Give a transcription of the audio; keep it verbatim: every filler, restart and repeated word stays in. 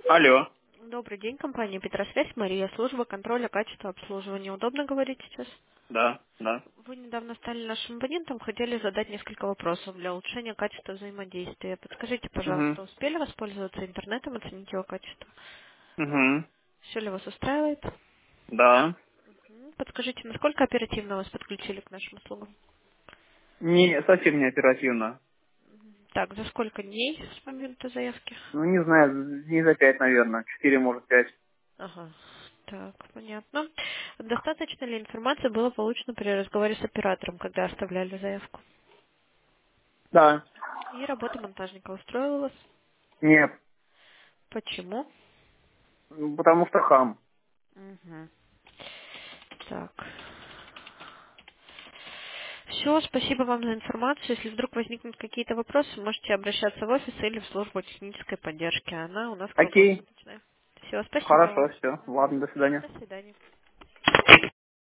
Алло. Добрый день, компания Петросвязь, Мария, служба контроля качества обслуживания. Удобно говорить сейчас? Да, да. Вы недавно стали нашим абонентом, хотели задать несколько вопросов для улучшения качества взаимодействия. Подскажите, Угу. пожалуйста, успели воспользоваться интернетом, оценить его качество? Угу. Все ли вас устраивает? Да. М, Подскажите, насколько оперативно вас подключили к нашим услугам? Не, совсем не оперативно. Так, за сколько дней с момента заявки? Ну, не знаю, не за пять, наверное. Четыре, может, пять. Ага. Так, понятно. Достаточно ли информации было получено при разговоре с оператором, когда оставляли заявку? Да. И работа монтажника устроила вас? Нет. Почему? Ну, потому что хам. Мгм. Так. Все, спасибо вам за информацию. Если вдруг возникнут какие-то вопросы, можете обращаться в офис или в службу технической поддержки. Она у нас Окей. круглосуточная. Все, спасибо Хорошо, вам. все. Мгм. Ладно, до свидания. До свидания.